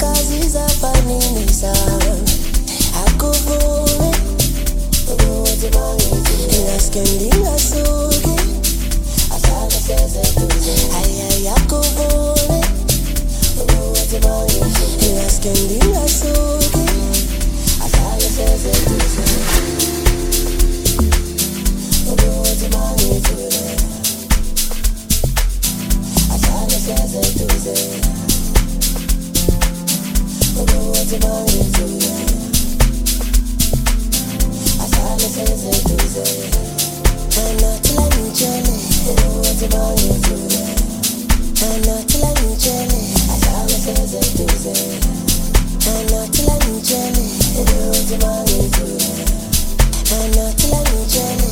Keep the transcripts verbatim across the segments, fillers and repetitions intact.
kazi za fanini sana akuvule ubuzi bangithi ingaskendi suki asala seze tuze ayay akuvule ubuzi bangithi ingaskendi suki asala seze tuze ubuzi bangithi asala seze tuze ubuzi bangithi asala seze tuze anatila njele ubuzi bangithi anatila njele asala seze tuze anatila njele ubuzi bangithi anatila njele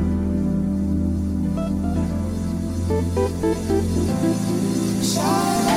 Shine.